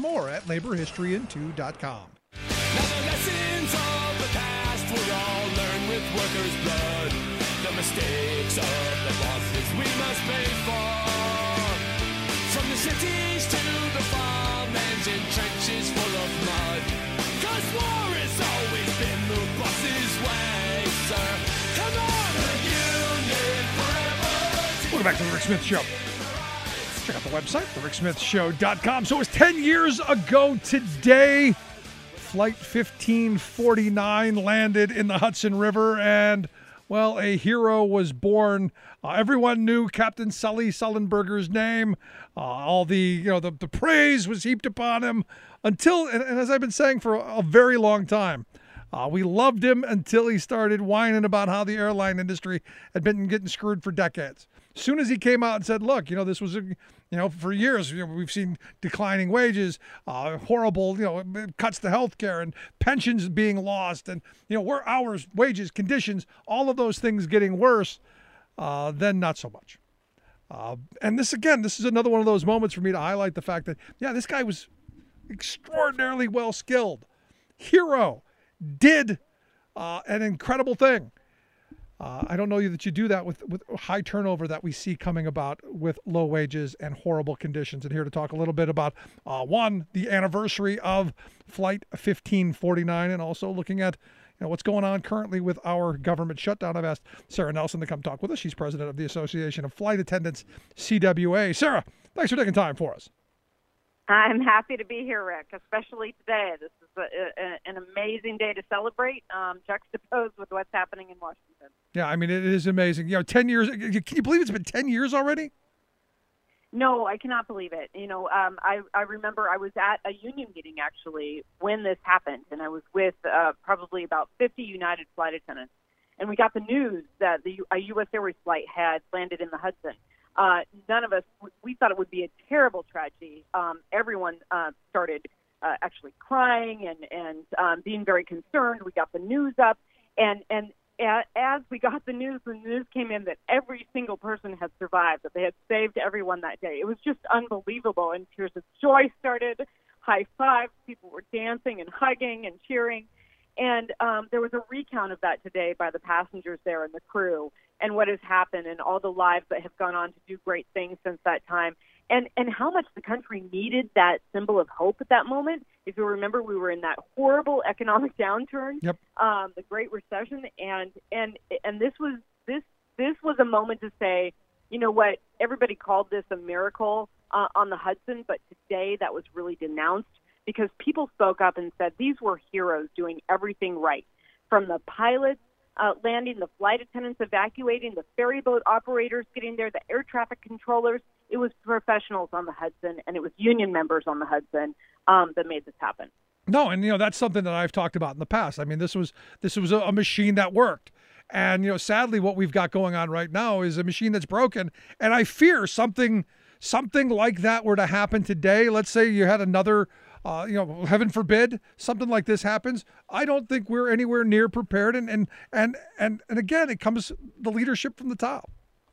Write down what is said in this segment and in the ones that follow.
more at laborhistoryin2.com. Now the lessons of the past were all learned with workers' blood. The mistakes of the bosses we must pay for. From the cities to the farmlands and trenches full of mud. 'Cause war has always been the boss's way, sir. Come on, the union forever. Welcome back to The Rick Smith Show. Check out the website, thericksmithshow.com. So it was 10 years ago today. Flight 1549 landed in the Hudson River, and, well, a hero was born. Everyone knew Captain Sully Sullenberger's name. All the praise was heaped upon him until, and as I've been saying for a very long time, we loved him until he started whining about how the airline industry had been getting screwed for decades. As soon as he came out and said, look, this was, for years, we've seen declining wages, horrible, cuts to health care and pensions being lost and, work hours, wages, conditions, all of those things getting worse, then not so much. And this is another one of those moments for me to highlight the fact that, this guy was extraordinarily well skilled. Hero. Did an incredible thing. I don't know that you do that with high turnover that we see coming about with low wages and horrible conditions. And here to talk a little bit about, the anniversary of Flight 1549 and also looking at what's going on currently with our government shutdown. I've asked Sarah Nelson to come talk with us. She's president of the Association of Flight Attendants, CWA. Sarah, thanks for taking time for us. I'm happy to be here, Rick, especially today. This is an amazing day to celebrate, juxtaposed with what's happening in Washington. Yeah, I mean, it is amazing. 10 years. Can you believe it's been 10 years already? No, I cannot believe it. I remember I was at a union meeting, actually, when this happened, and I was with probably about 50 United flight attendants. And we got the news that a U.S. Airways flight had landed in the Hudson. None of us, we thought it would be a terrible tragedy. Everyone started actually crying and being very concerned. We got the news up, and as we got the news came in that every single person had survived, that they had saved everyone that day. It was just unbelievable, and tears of joy started, high fives, people were dancing and hugging and cheering. And there was a recount of that today by the passengers there and the crew and what has happened and all the lives that have gone on to do great things since that time and how much the country needed that symbol of hope at that moment. If you remember, we were in that horrible economic downturn, yep. The Great Recession, and this was a moment to say, you know what, everybody called this a miracle on the Hudson, but today that was really denounced. Because people spoke up and said these were heroes doing everything right, from the pilots landing, the flight attendants evacuating, the ferry boat operators getting there, the air traffic controllers. It was professionals on the Hudson, and it was union members on the Hudson that made this happen. No, and that's something that I've talked about in the past. I mean, this was a machine that worked, and sadly, what we've got going on right now is a machine that's broken, and I fear something like that were to happen today. Let's say you had another. Heaven forbid something like this happens. I don't think we're anywhere near prepared. And again, it comes the leadership from the top.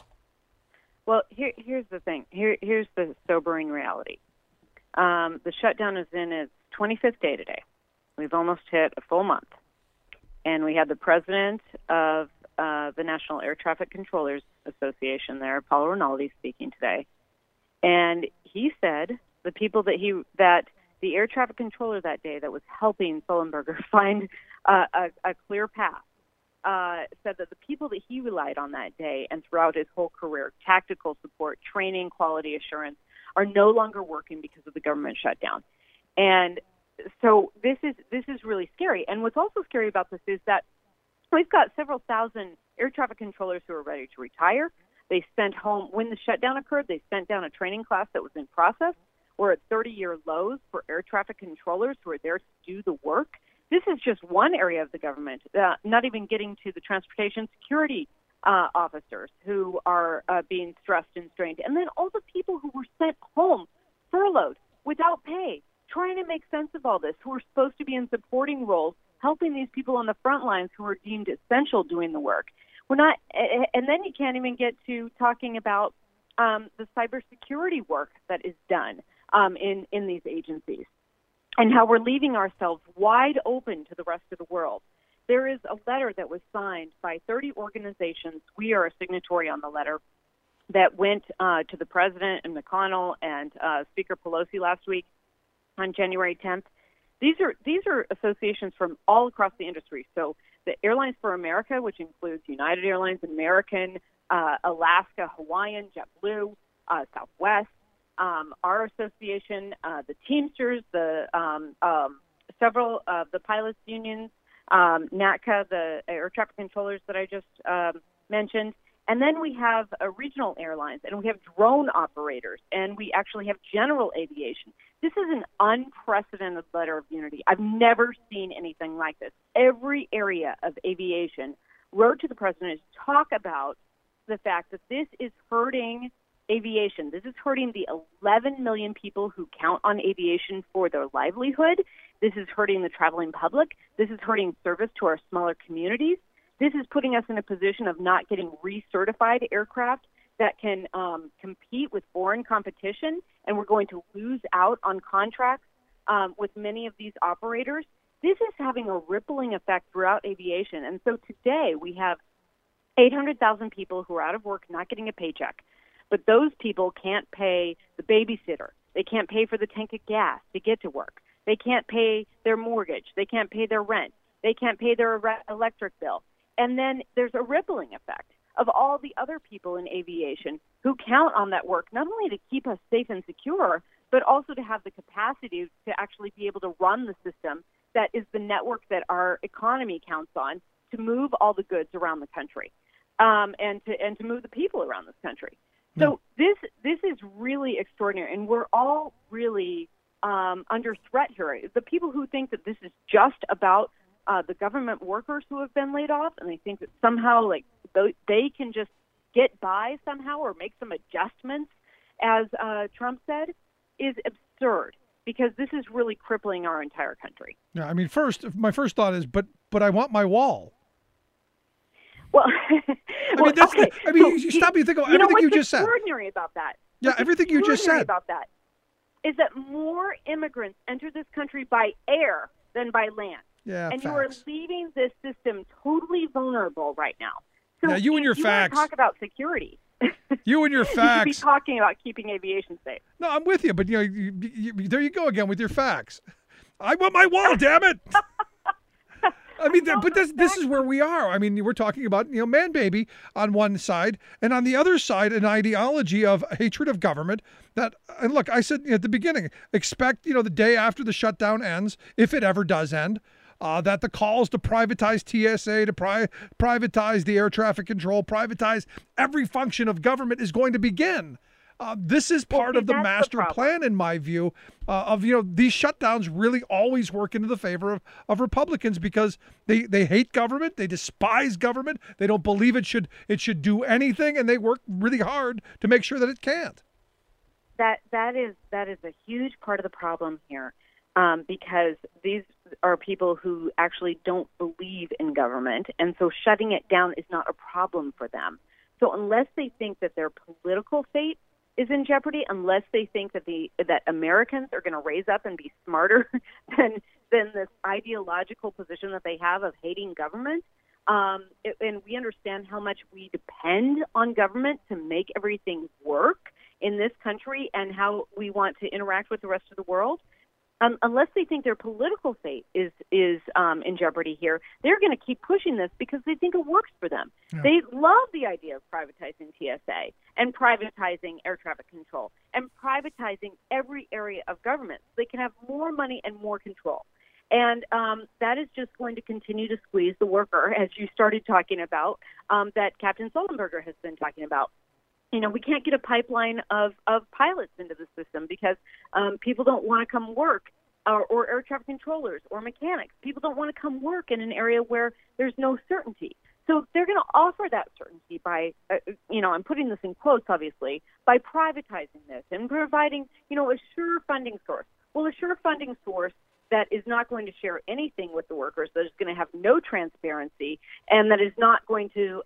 Well, here's the thing. Here's the sobering reality. The shutdown is in its 25th day today. We've almost hit a full month, and we had the president of the National Air Traffic Controllers Association there, Paolo Rinaldi, speaking today, and he said the people that the air traffic controller that day that was helping Sullenberger find a clear path said that the people that he relied on that day and throughout his whole career, tactical support, training, quality assurance, are no longer working because of the government shutdown. And so this is really scary. And what's also scary about this is that we've got several thousand air traffic controllers who are ready to retire. They sent home, when the shutdown occurred, they sent down a training class that was in process. We're at 30-year lows for air traffic controllers who are there to do the work. This is just one area of the government, not even getting to the transportation security officers who are being stressed and strained. And then all the people who were sent home, furloughed, without pay, trying to make sense of all this, who are supposed to be in supporting roles, helping these people on the front lines who are deemed essential doing the work. We're not, and then you can't even get to talking about the cybersecurity work that is done in these agencies. and how we're leaving ourselves wide open to the rest of the world. There is a letter that was signed by 30 organizations. We are a signatory on the letter that went to the president and McConnell and Speaker Pelosi last week on January 10th. These are associations from all across the industry. So the Airlines for America, which includes United Airlines, American, Alaska, Hawaiian, JetBlue, Southwest, our association, the Teamsters, several of the pilots unions, NATCA, the air traffic controllers that I just mentioned. And then we have regional airlines, and we have drone operators, and we actually have general aviation. This is an unprecedented letter of unity. I've never seen anything like this. Every area of aviation wrote to the president to talk about the fact that this is hurting aviation. This is hurting the 11 million people who count on aviation for their livelihood. This is hurting the traveling public. This is hurting service to our smaller communities. This is putting us in a position of not getting recertified aircraft that can compete with foreign competition, and we're going to lose out on contracts with many of these operators. This is having a rippling effect throughout aviation. And so today we have 800,000 people who are out of work, not getting a paycheck. But those people can't pay the babysitter. They can't pay for the tank of gas to get to work. They can't pay their mortgage. They can't pay their rent. They can't pay their electric bill. And then there's a rippling effect of all the other people in aviation who count on that work, not only to keep us safe and secure, but also to have the capacity to actually be able to run the system that is the network that our economy counts on to move all the goods around the country, and to move the people around this country. So this is really extraordinary, and we're all really under threat here. The people who think that this is just about the government workers who have been laid off, and they think that somehow they can just get by somehow or make some adjustments, as Trump said, is absurd, because this is really crippling our entire country. Yeah, I mean, my first thought is, but I want my wall. Well, okay. I mean, you stop and think about everything you just said. What's extraordinary about that? Yeah, everything you just said about that is that more immigrants enter this country by air than by land. Yeah, and facts. you are leaving this system totally vulnerable right now. So now, you and your facts. Talk about security. You and your facts. You should be talking about keeping aviation safe. No, I'm with you, but there you go again with your facts. I want my wall, damn it. I mean, but this is where we are. I mean, we're talking about, man baby on one side, and on the other side, an ideology of hatred of government that, and look, I said at the beginning, expect, the day after the shutdown ends, if it ever does end, that the calls to privatize TSA, to privatize the air traffic control, privatize every function of government is going to begin. This is part of the master plan, in my view, of these shutdowns really always work into the favor of Republicans, because they hate government, they despise government, they don't believe it should do anything, and they work really hard to make sure that it can't. That is a huge part of the problem here, because these are people who actually don't believe in government, and so shutting it down is not a problem for them. So unless they think that their political fate is in jeopardy, unless they think that Americans are going to raise up and be smarter than this ideological position that they have of hating government, and we understand how much we depend on government to make everything work in this country and how we want to interact with the rest of the world. Unless they think their political fate is in jeopardy here, they're going to keep pushing this because they think it works for them. Yeah. They love the idea of privatizing TSA and privatizing air traffic control and privatizing every area of government so they can have more money and more control. And that is just going to continue to squeeze the worker, as you started talking about, that Captain Sullenberger has been talking about. We can't get a pipeline of pilots into the system because people don't want to come work, or air traffic controllers or mechanics. People don't want to come work in an area where there's no certainty. So they're going to offer that certainty by, I'm putting this in quotes, obviously, by privatizing this and providing, a sure funding source. Well, a sure funding source that is not going to share anything with the workers, that is going to have no transparency, and that is not going to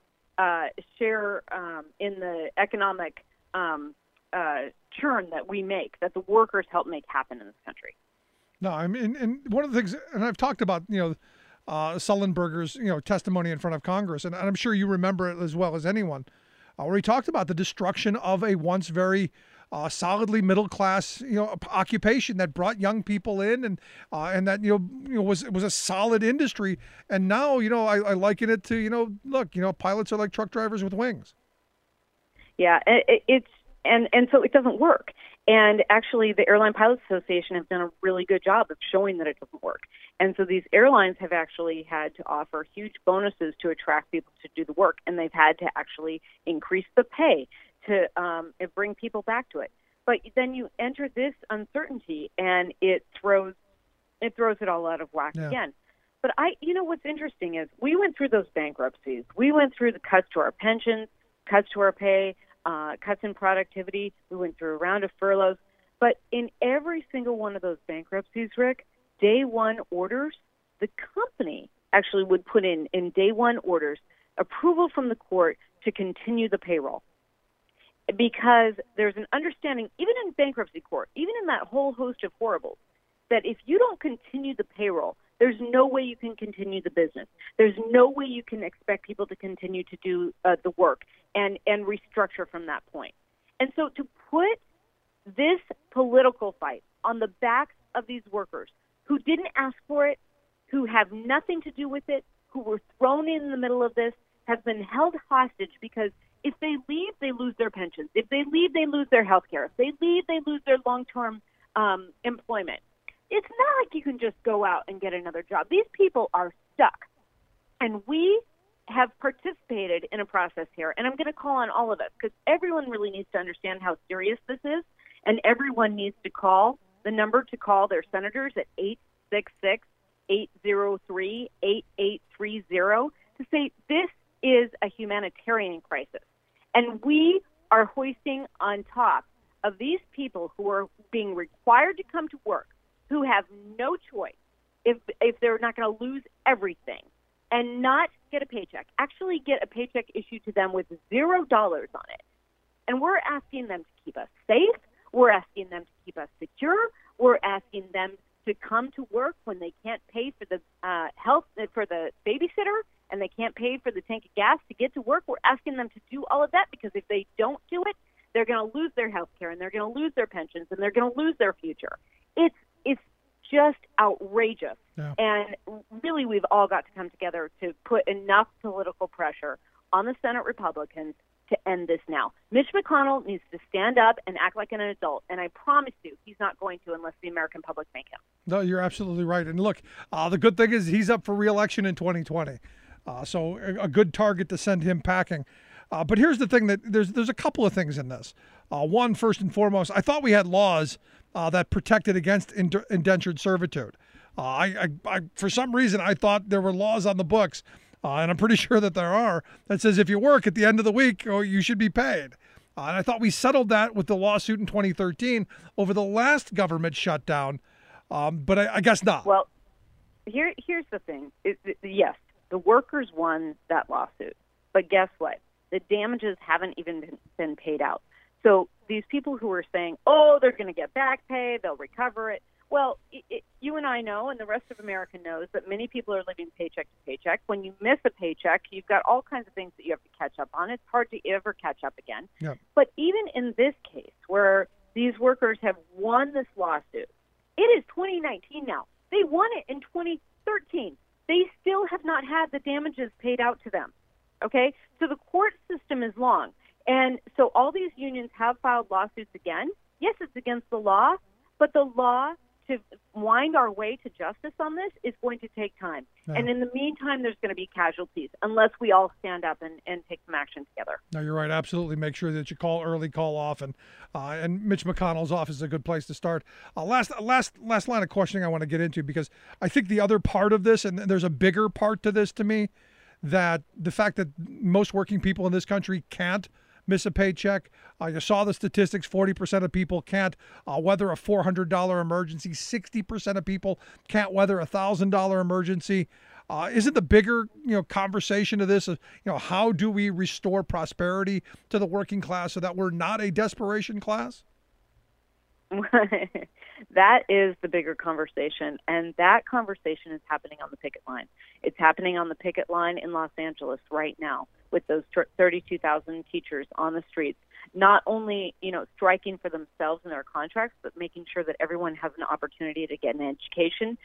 share in the economic churn that we make, that the workers help make happen in this country. No, I mean, and one of the things, and I've talked about, Sullenberger's, testimony in front of Congress, and I'm sure you remember it as well as anyone, where he talked about the destruction of a once very solidly middle class, occupation that brought young people in, and that was a solid industry. And now, I liken it to, look, pilots are like truck drivers with wings. Yeah, and so it doesn't work. And actually, the Airline Pilots Association have done a really good job of showing that it doesn't work. And so these airlines have actually had to offer huge bonuses to attract people to do the work, and they've had to actually increase the pay to bring people back to it. But then you enter this uncertainty, and it throws it all out of whack again. But what's interesting is we went through those bankruptcies. We went through the cuts to our pensions, cuts to our pay, cuts in productivity. We went through a round of furloughs. But in every single one of those bankruptcies, Rick, day one orders, the company actually would put in day one orders approval from the court to continue the payroll. Because there's an understanding, even in bankruptcy court, even in that whole host of horribles, that if you don't continue the payroll, there's no way you can continue the business. There's no way you can expect people to continue to do the work and restructure from that point. And so to put this political fight on the backs of these workers who didn't ask for it, who have nothing to do with it, who were thrown in the middle of this, have been held hostage because if they leave, they lose their pensions. If they leave, they lose their health care. If they leave, they lose their long-term employment. It's not like you can just go out and get another job. These people are stuck. And we have participated in a process here, and I'm going to call on all of us because everyone really needs to understand how serious this is, and everyone needs to call the number to call their senators at 866-803-8830 to say this is a humanitarian crisis. And we are hoisting on top of these people who are being required to come to work, who have no choice if they're not going to lose everything and not get a paycheck, actually get a paycheck issued to them with $0 on it. And we're asking them to keep us safe. We're asking them to keep us secure. We're asking them to come to work when they can't pay for the for the babysitter and they can't pay for the tank of gas to get to work. We're asking them to do all of that because if they don't do it, they're going to lose their health care and they're going to lose their pensions and they're going to lose their future. It's just outrageous. Yeah. And really, we've all got to come together to put enough political pressure on the Senate Republicans to end this now. Mitch McConnell needs to stand up and act like an adult, and I promise you he's not going to unless the American public make him. No, you're absolutely right. And look, the good thing is he's up for re-election in 2020. So a good target to send him packing. But here's the thing, that there's a couple of things in this. One, first and foremost, I thought we had laws that protected against indentured servitude. I for some reason, I thought there were laws on the books, and I'm pretty sure that there are, that says if you work at the end of the week, you should be paid. And I thought we settled that with the lawsuit in 2013 over the last government shutdown, but I guess not. Well, here's the thing. Yes, the workers won that lawsuit, but guess what? The damages haven't even been paid out. So these people who are saying, they're going to get back pay, they'll recover it. Well, you and I know, and the rest of America knows, that many people are living paycheck to paycheck. When you miss a paycheck, you've got all kinds of things that you have to catch up on. It's hard to ever catch up again. Yeah. But even in this case, where these workers have won this lawsuit, it is 2019 now. They won it in 2013. They still have not had the damages paid out to them. Okay? So the court system is long. And so all these unions have filed lawsuits again. Yes, it's against the law, but the law to wind our way to justice on this is going to take time. Yeah. And in the meantime, there's going to be casualties unless we all stand up and take some action together. No, you're right. Absolutely. Make sure that you call early, call often. And Mitch McConnell's office is a good place to start. Last line of questioning I want to get into, because I think the other part of this, and there's a bigger part to this to me, that the fact that most working people in this country can't miss a paycheck. You saw the statistics, 40% of people can't weather a $400 emergency. 60% of people can't weather a $1,000 emergency. Isn't the bigger, conversation of this, how do we restore prosperity to the working class so that we're not a desperation class? That is the bigger conversation, and that conversation is happening on the picket line. It's happening on the picket line in Los Angeles right now with those 32,000 teachers on the streets, not only, striking for themselves and their contracts, but making sure that everyone has an opportunity to get an education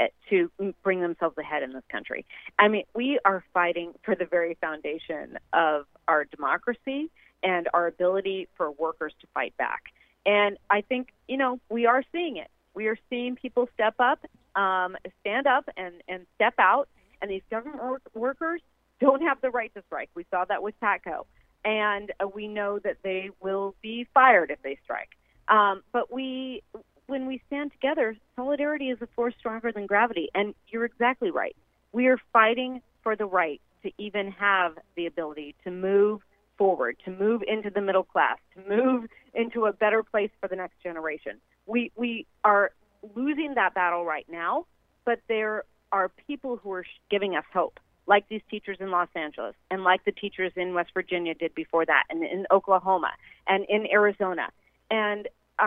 to bring themselves ahead in this country. I mean, we are fighting for the very foundation of our democracy and our ability for workers to fight back. And I think, we are seeing it. We are seeing people step up, stand up and step out. And these government workers don't have the right to strike. We saw that with Patco. And we know that they will be fired if they strike. But when we stand together, solidarity is a force stronger than gravity. And you're exactly right. We are fighting for the right to even have the ability to move forward, to move into the middle class, to move into a better place for the next generation. We are losing that battle right now, but there are people who are giving us hope, like these teachers in Los Angeles and like the teachers in West Virginia did before that, and in Oklahoma and in Arizona. And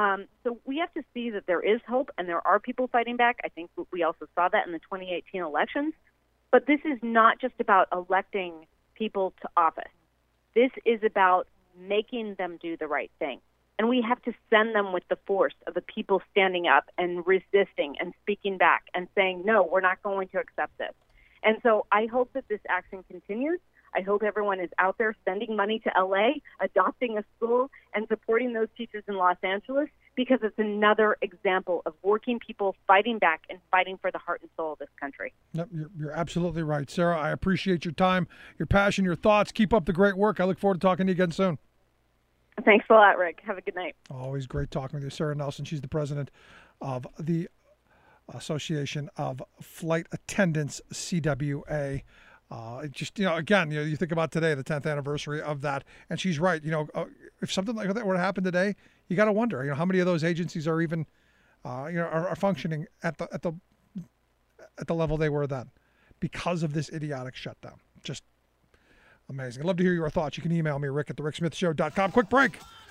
so we have to see that there is hope and there are people fighting back. I think we also saw that in the 2018 elections. But this is not just about electing people to office. This is about making them do the right thing. And we have to send them with the force of the people standing up and resisting and speaking back and saying, no, we're not going to accept this. And so I hope that this action continues. I hope everyone is out there sending money to LA, adopting a school, and supporting those teachers in Los Angeles, because it's another example of working people fighting back and fighting for the heart and soul of this country. Yep, you're absolutely right, Sarah. I appreciate your time, your passion, your thoughts. Keep up the great work. I look forward to talking to you again soon. Thanks a lot, Rick. Have a good night. Always great talking with you. Sarah Nelson, she's the president of the Association of Flight Attendants, CWA. Again, you think about today, the 10th anniversary of that, and she's right. If something like that were to happen today, you got to wonder, how many of those agencies are even, are functioning at the level they were then, because of this idiotic shutdown. Just amazing. I'd love to hear your thoughts. You can email me, Rick@thericksmithshow.com. Quick break.